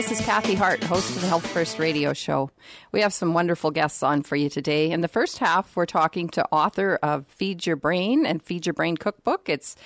This is Kathy Hart, host of the Health First Radio Show. We have some wonderful guests on for you today. In the first half, we're talking to author of Feed Your Brain and Feed Your Brain Cookbook. It's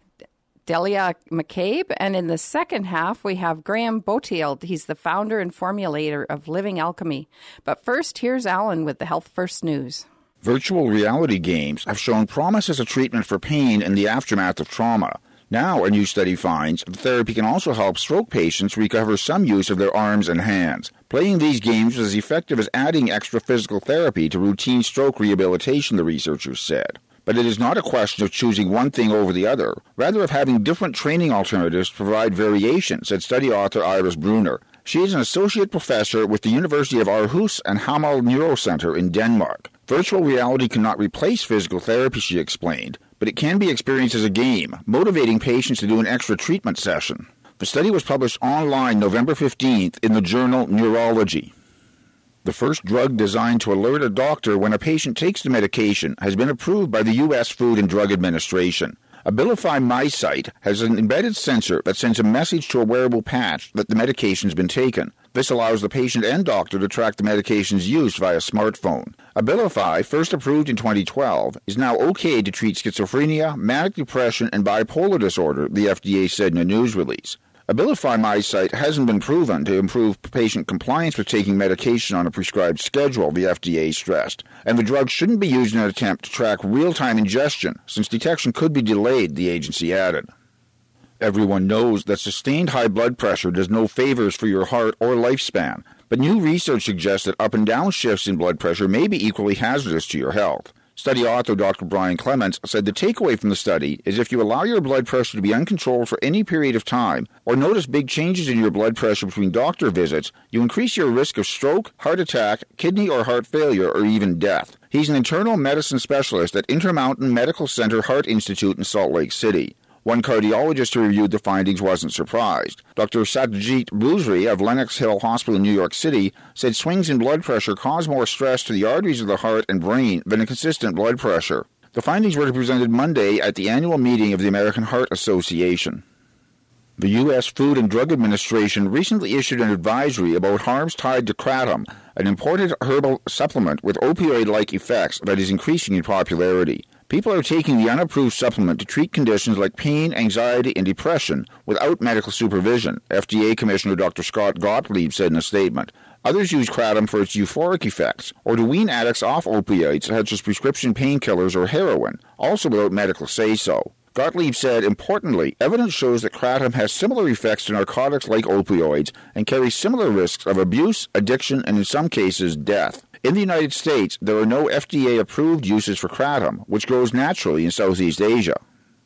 Delia McCabe. And in the second half, we have Graham Boteeld. He's the founder and formulator of Living Alchemy. But first, here's Alan with the Health First News. Virtual reality games have shown promise as a treatment for pain in the aftermath of trauma. Now, a new study finds the therapy can also help stroke patients recover some use of their arms and hands. Playing these games is as effective as adding extra physical therapy to routine stroke rehabilitation, the researchers said. But it is not a question of choosing one thing over the other, rather of having different training alternatives to provide variation, said study author Iris Brunner. She is an associate professor with the University of Aarhus and Hamal Neurocenter in Denmark. Virtual reality cannot replace physical therapy, she explained, but it can be experienced as a game, motivating patients to do an extra treatment session. The study was published online November 15th in the journal Neurology. The first drug designed to alert a doctor when a patient takes the medication has been approved by the U.S. Food and Drug Administration. Abilify MySight has an embedded sensor that sends a message to a wearable patch that the medication's been taken. This allows the patient and doctor to track the medication's use via smartphone. Abilify, first approved in 2012, is now okay to treat schizophrenia, manic depression, and bipolar disorder, the FDA said in a news release. Abilify MySight hasn't been proven to improve patient compliance with taking medication on a prescribed schedule, the FDA stressed, and the drug shouldn't be used in an attempt to track real-time ingestion, since detection could be delayed, the agency added. Everyone knows that sustained high blood pressure does no favors for your heart or lifespan, but new research suggests that up and down shifts in blood pressure may be equally hazardous to your health. Study author Dr. Brian Clements said the takeaway from the study is if you allow your blood pressure to be uncontrolled for any period of time or notice big changes in your blood pressure between doctor visits, you increase your risk of stroke, heart attack, kidney or heart failure, or even death. He's an internal medicine specialist at Intermountain Medical Center Heart Institute in Salt Lake City. One cardiologist who reviewed the findings wasn't surprised. Dr. Satyajit Bousri of Lenox Hill Hospital in New York City said swings in blood pressure cause more stress to the arteries of the heart and brain than a consistent blood pressure. The findings were presented Monday at the annual meeting of the American Heart Association. The U.S. Food and Drug Administration recently issued an advisory about harms tied to kratom, an imported herbal supplement with opioid-like effects that is increasing in popularity. People are taking the unapproved supplement to treat conditions like pain, anxiety, and depression without medical supervision, FDA Commissioner Dr. Scott Gottlieb said in a statement. Others use kratom for its euphoric effects, or to wean addicts off opioids such as prescription painkillers or heroin, also without medical say-so. Gottlieb said, importantly, evidence shows that kratom has similar effects to narcotics like opioids and carries similar risks of abuse, addiction, and in some cases, death. In the United States, there are no FDA-approved uses for kratom, which grows naturally in Southeast Asia.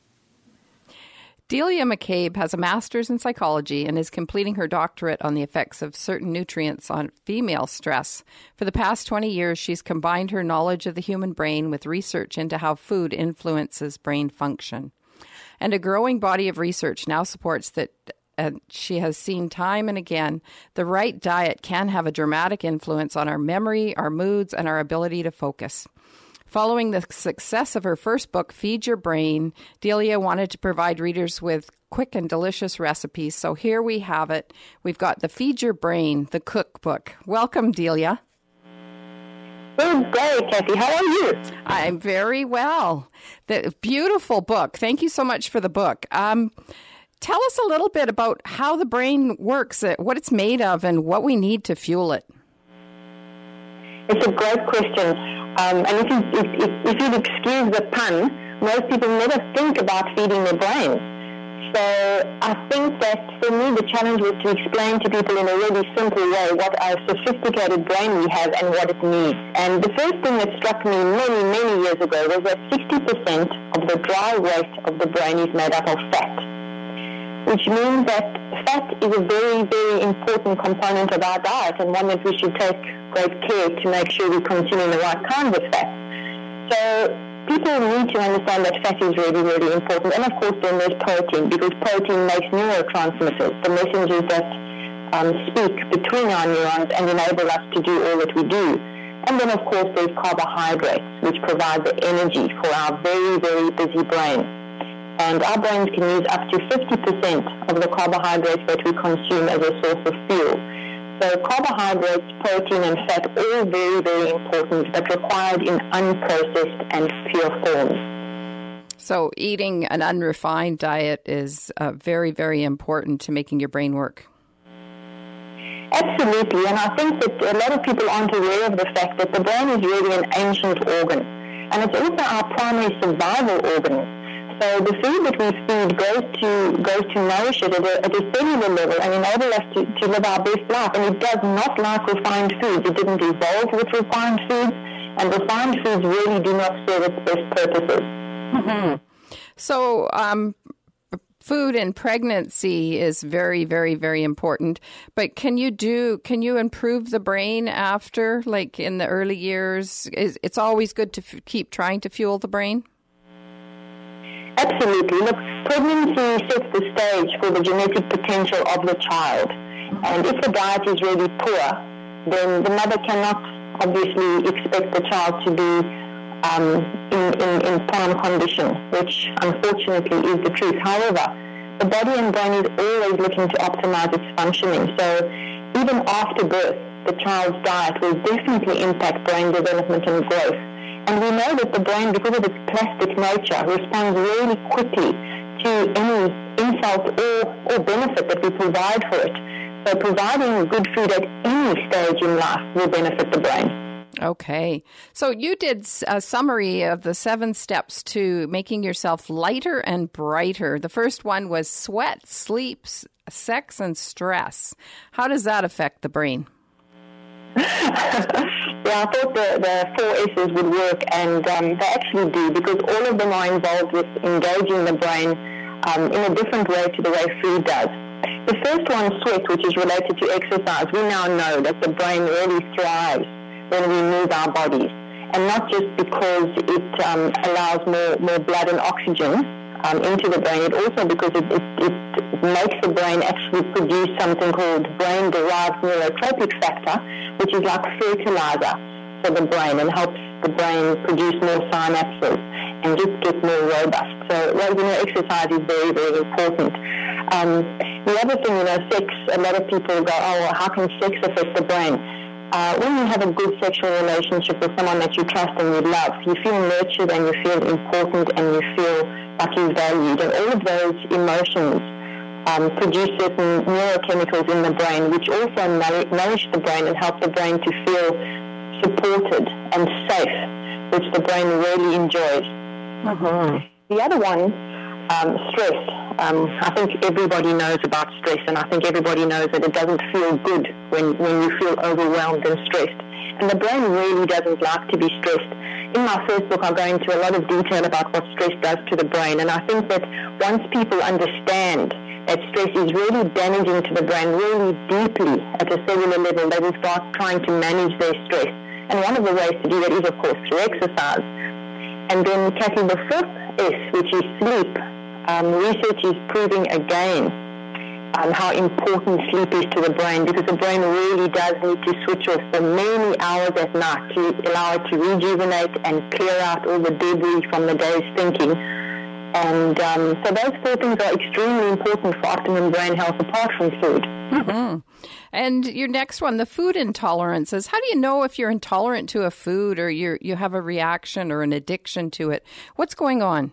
Delia McCabe has a master's in psychology and is completing her doctorate on the effects of certain nutrients on female stress. For the past 20 years, she's combined her knowledge of the human brain with research into how food influences brain function. And a growing body of research now supports that she has seen time and again, the right diet can have a dramatic influence on our memory, our moods, and our ability to focus. Following the success of her first book, Feed Your Brain, Delia wanted to provide readers with quick and delicious recipes. So here we have it. We've got the Feed Your Brain, the cookbook. Welcome, Delia. Good day, Kathy. How are you? I'm very well. The beautiful book. Thank you so much for the book. Tell us a little bit about how the brain works, what it's made of, and what we need to fuel it. It's a great question. And if you'd excuse the pun, most people never think about feeding their brain. So I think that for me the challenge was to explain to people in a really simple way what a sophisticated brain we have and what it needs. And the first thing that struck me many, many years ago was that 60% of the dry weight of the brain is made up of fat, which means that fat is a very, very important component of our diet and one that we should take great care to make sure we consume the right kinds of fat. So people need to understand that fat is really, really important. And of course then there's protein, because protein makes neurotransmitters, the messengers that speak between our neurons and enable us to do all that we do. And then of course there's carbohydrates, which provide the energy for our very, very busy brain. And our brains can use up to 50% of the carbohydrates that we consume as a source of fuel. So carbohydrates, protein, and fat, all very, very important, but required in unprocessed and pure forms. So eating an unrefined diet is very, very important to making your brain work. Absolutely, and I think that a lot of people aren't aware of the fact that the brain is really an ancient organ, and it's also our primary survival organ. So the food that we feed goes to nourish it at a cellular level and enable us to live our best life. And it does not like refined foods. It didn't evolve with refined foods, and refined foods really do not serve its best purposes. Mm-hmm. So food in pregnancy is very, very, very important. But can you improve the brain after, like in the early years? It's always good to keep trying to fuel the brain? Absolutely. Look, pregnancy sets the stage for the genetic potential of the child. And if the diet is really poor, then the mother cannot obviously expect the child to be in prime condition, which unfortunately is the truth. However, the body and brain is always looking to optimize its functioning. So even after birth, the child's diet will definitely impact brain development and growth. And we know that the brain, because of its plastic nature, responds really quickly to any insult or benefit that we provide for it. So providing good food at any stage in life will benefit the brain. Okay. So you did a summary of the 7 steps to making yourself lighter and brighter. The first one was sweat, sleep, sex, and stress. How does that affect the brain? Yeah, I thought the 4 S's would work, and they actually do, because all of them are involved with engaging the brain in a different way to the way food does. The first one, sweat, which is related to exercise. We now know that the brain really thrives when we move our bodies, and not just because it allows more blood and oxygen into the brain, it also because it makes the brain actually produce something called brain-derived neurotropic factor, which is like fertilizer for the brain and helps the brain produce more synapses and just get more robust. So, exercise is very, very important. The other thing, sex, a lot of people go, oh, well, how can sex affect the brain? When you have a good sexual relationship with someone that you trust and you love, you feel nurtured and you feel important and you feel like you're valued. And all of those emotions produce certain neurochemicals in the brain, which also nourish the brain and help the brain to feel supported and safe, which the brain really enjoys. Mm-hmm. The other one, stress. I think everybody knows about stress, and I think everybody knows that it doesn't feel good when you feel overwhelmed and stressed. And the brain really doesn't like to be stressed. In my first book, I go into a lot of detail about what stress does to the brain, and I think that once people understand that stress is really damaging to the brain really deeply at a cellular level, they will start trying to manage their stress. And one of the ways to do that is, of course, through exercise. And then, Kathy, the 4th S, which is sleep. Research is proving again how important sleep is to the brain, because the brain really does need to switch off for many hours at night to allow it to rejuvenate and clear out all the debris from the day's thinking. And so those 4 things are extremely important for optimum brain health apart from food. Mm-hmm. And your next one, the food intolerances. How do you know if you're intolerant to a food or you have a reaction or an addiction to it? What's going on?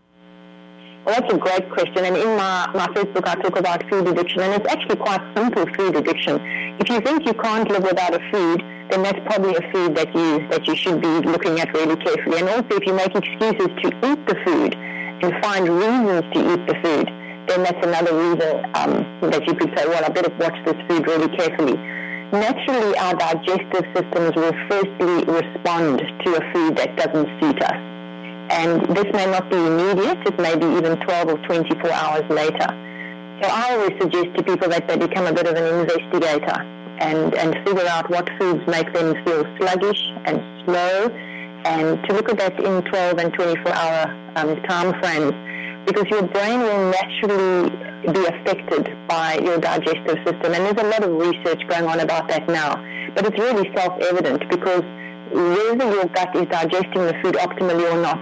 Well, that's a great question. And in my first book, I talk about food addiction. And it's actually quite simple, food addiction. If you think you can't live without a food, then that's probably a food that you should be looking at really carefully. And also, if you make excuses to eat the food and find reasons to eat the food, then that's another reason that you could say, well, I better watch this food really carefully. Naturally, our digestive systems will firstly respond to a food that doesn't suit us. And this may not be immediate, it may be even 12 or 24 hours later. So I always suggest to people that they become a bit of an investigator and figure out what foods make them feel sluggish and slow, and to look at that in 12 and 24-hour time frames, because your brain will naturally be affected by your digestive system. And there's a lot of research going on about that now. But it's really self-evident, because whether your gut is digesting the food optimally or not will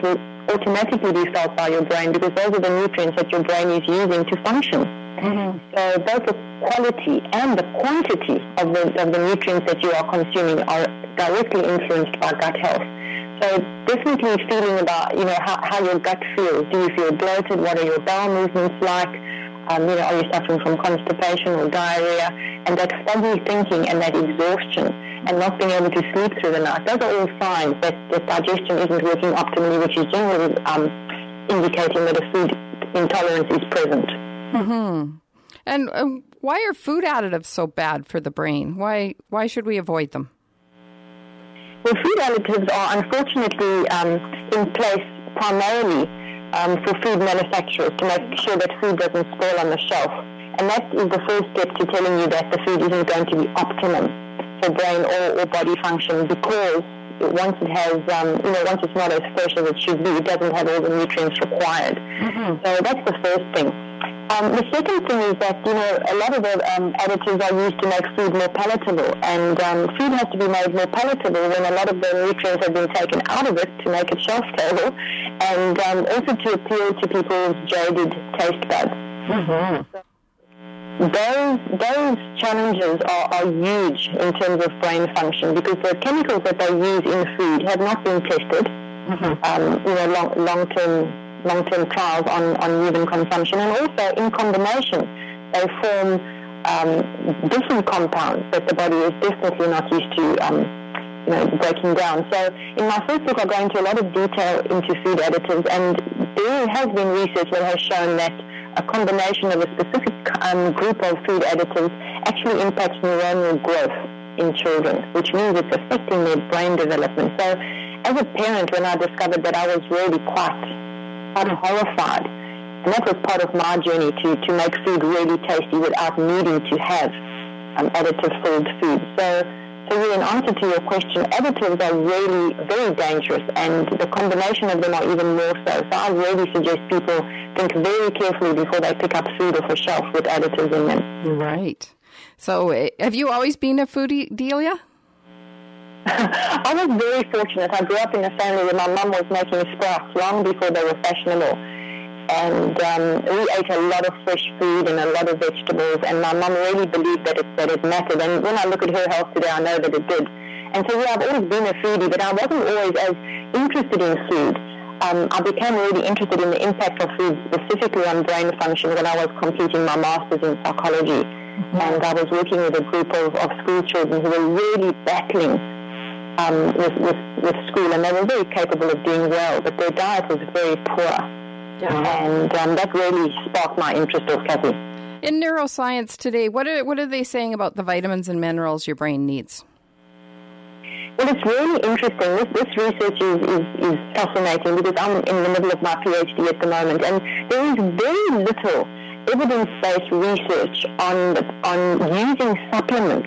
automatically be felt by your brain because those are the nutrients that your brain is using to function. So both the quality and the quantity of the nutrients that you are consuming are directly influenced by gut health. So definitely feeling about, how your gut feels. Do you feel bloated? What are your bowel movements like? Are you suffering from constipation or diarrhea? And that foggy thinking and that exhaustion and not being able to sleep through the night. Those are all signs that the digestion isn't working optimally, which is generally indicating that a food intolerance is present. Mm-hmm. And why are food additives so bad for the brain? Why should we avoid them? Well, food additives are unfortunately in place primarily for food manufacturers to make sure that food doesn't spoil on the shelf. And that is the first step to telling you that the food isn't going to be optimum for brain or body function, because once it has, once it's not as fresh as it should be, it doesn't have all the nutrients required. So that's the first thing. The second thing is that, a lot of the additives are used to make food more palatable, and food has to be made more palatable when a lot of the nutrients have been taken out of it to make it shelf stable, and also to appeal to people's jaded taste buds. Those challenges are huge in terms of brain function, because the chemicals that they use in food have not been tested. Long-term trials on human consumption, and also in combination they form different compounds that the body is definitely not used to breaking down. So in my first book I go into a lot of detail into food additives, and there has been research that has shown that a combination of a specific group of food additives actually impacts neuronal growth in children, which means it's affecting their brain development. So as a parent, when I discovered that, I was really quite horrified. And that was part of my journey to make food really tasty without needing to have additive-filled food. So in answer to your question, additives are really very dangerous, and the combination of them are even more so. So I really suggest people think very carefully before they pick up food off a shelf with additives in them. Right. So have you always been a foodie, Delia? I was very fortunate. I grew up in a family where my mum was making sprouts long before they were fashionable. And we ate a lot of fresh food and a lot of vegetables, and my mum really believed that it mattered. And when I look at her health today, I know that it did. And so, I've always been a foodie, but I wasn't always as interested in food. I became really interested in the impact of food, specifically on brain function, when I was completing my master's in psychology. And I was working with a group of school children who were really battling with school, and they were very capable of doing well, but their diet was very poor. And that really sparked my interest of Kathy. In neuroscience today, what are they saying about the vitamins and minerals your brain needs? Well, it's really interesting. This research is fascinating, because I'm in the middle of my PhD at the moment, and there is very little evidence-based research on using supplements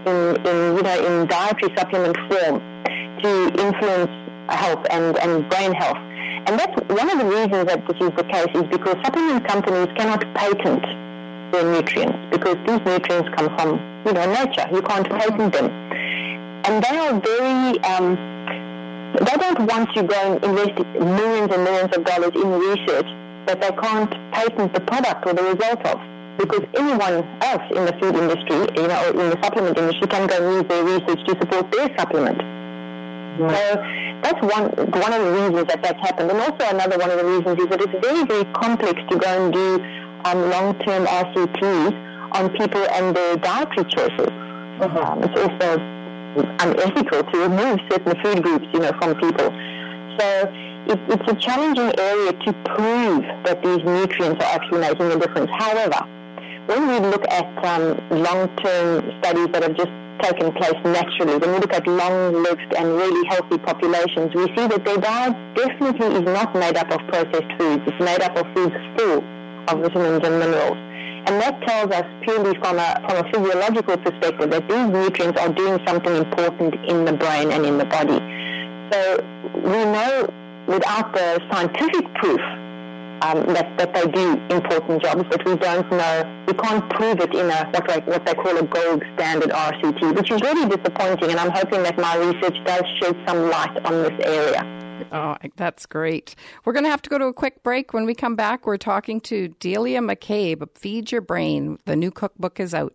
in dietary supplement form to influence health and brain health. And that's one of the reasons that this is the case, is because supplement companies cannot patent their nutrients, because these nutrients come from, nature. You can't patent them. And they are very, they don't want to go and invest millions and millions of dollars in research that they can't patent the product or the result of, because anyone else in the food industry, or in the supplement industry, can go and use their research to support their supplement. So that's one of the reasons that that's happened. And also another one of the reasons is that it's very, very complex to go and do long-term RCTs on people and their dietary choices. It's also unethical to remove certain food groups, from people. So it's a challenging area to prove that these nutrients are actually making a difference. However, when we look at long-term studies that have just taken place naturally, when we look at long-lived and really healthy populations, we see that their diet definitely is not made up of processed foods. It's made up of foods full of vitamins and minerals. And that tells us purely from a physiological perspective that these nutrients are doing something important in the brain and in the body. So we know without the scientific proof that they do important jobs, but we don't know, we can't prove it in what they call a gold standard RCT, which is really disappointing, and I'm hoping that my research does shed some light on this area. Oh, that's great. We're going to have to go to a quick break. When we come back, we're talking to Delia McCabe, Feed Your Brain. The new cookbook is out.